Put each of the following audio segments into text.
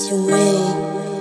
Dirty way.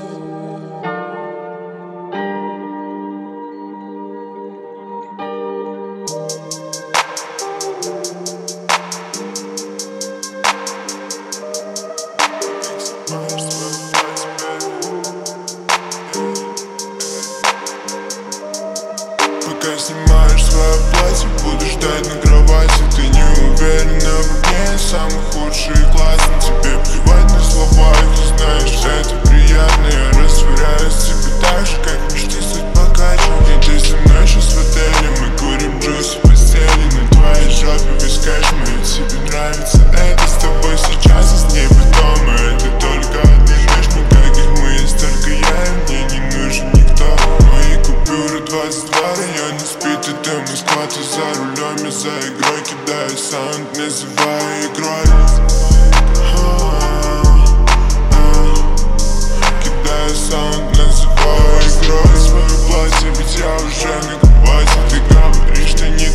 Пока снимаешь свое платье, буду ждать на кровати. Ты не уверена в мне, самый худший класс. На тебе плевать на слова, и ты знаешь, это приятно. Я растворяюсь в тебе так же, как мечты суть покачивать. Ты со мной сейчас в отеле, мы курим джуз в постели. На твоей жопе весь кэш мой, тебе нравится это с тобой сейчас, а с ней потом. И это только одни лишь, но каких мы есть только я, и мне не нужен никто. Мои купюры 22, район не спит, и ты Москва, ты за рулем, я за игрой кидаю саунд, называю игрой. Кидаю саунд, называю игрой. Свое платье, ведь я уже на кровати. Ты говоришь, ты не